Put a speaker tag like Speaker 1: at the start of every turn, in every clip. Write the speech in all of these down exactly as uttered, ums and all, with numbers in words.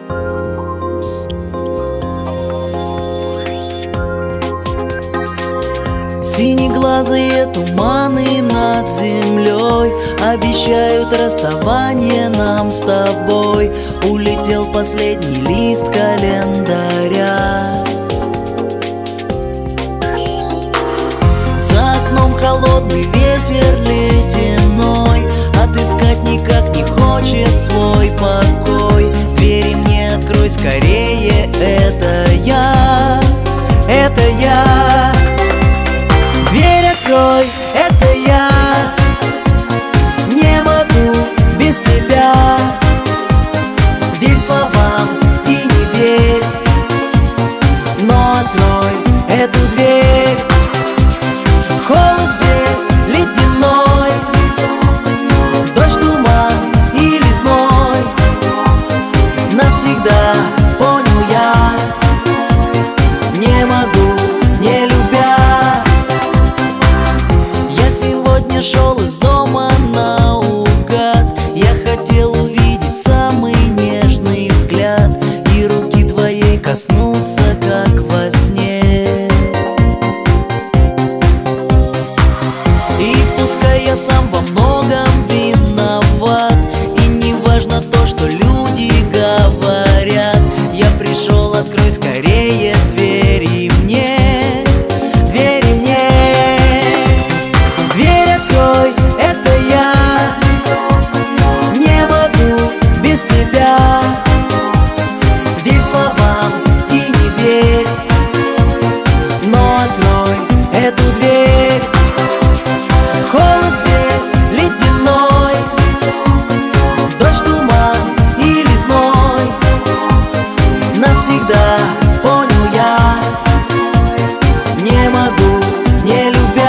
Speaker 1: Синеглазые туманы над землей обещают расставание нам с тобой. Улетел последний лист календаря. За окном холодный ветер ледяной, отыскать никак не хочет свой покой. Двери мне открой скорее, это я, это я. Дверь открой, это я. Не могу без тебя. Верь словам и не верь, но открой эту дверь. Холод здесь ледяной, дождь, туман или зной. Навсегда понял я, не могу, не любя. Шел из дома наугад. Я хотел увидеть самый нежный взгляд и руки твоей коснуться, как во сне. И пускай я сам во многом виноват, и не важно то, что люди говорят, я пришел, открой скорее двери мне. Верь словам и не верь, но открой эту дверь. Холод здесь ледяной, дождь, туман или зной. Навсегда понял я, не могу, не любя.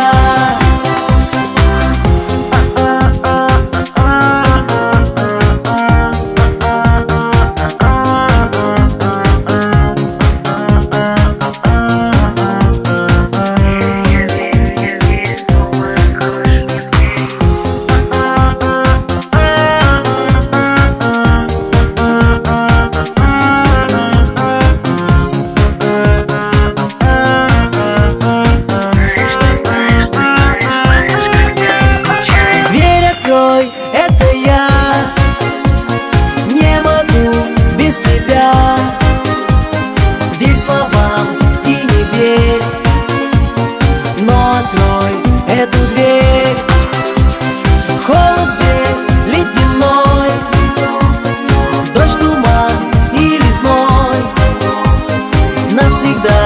Speaker 1: Это я, не могу без тебя. Верь словам и не верь, но открой эту дверь. Холод здесь ледяной, дождь, туман или зной. Навсегда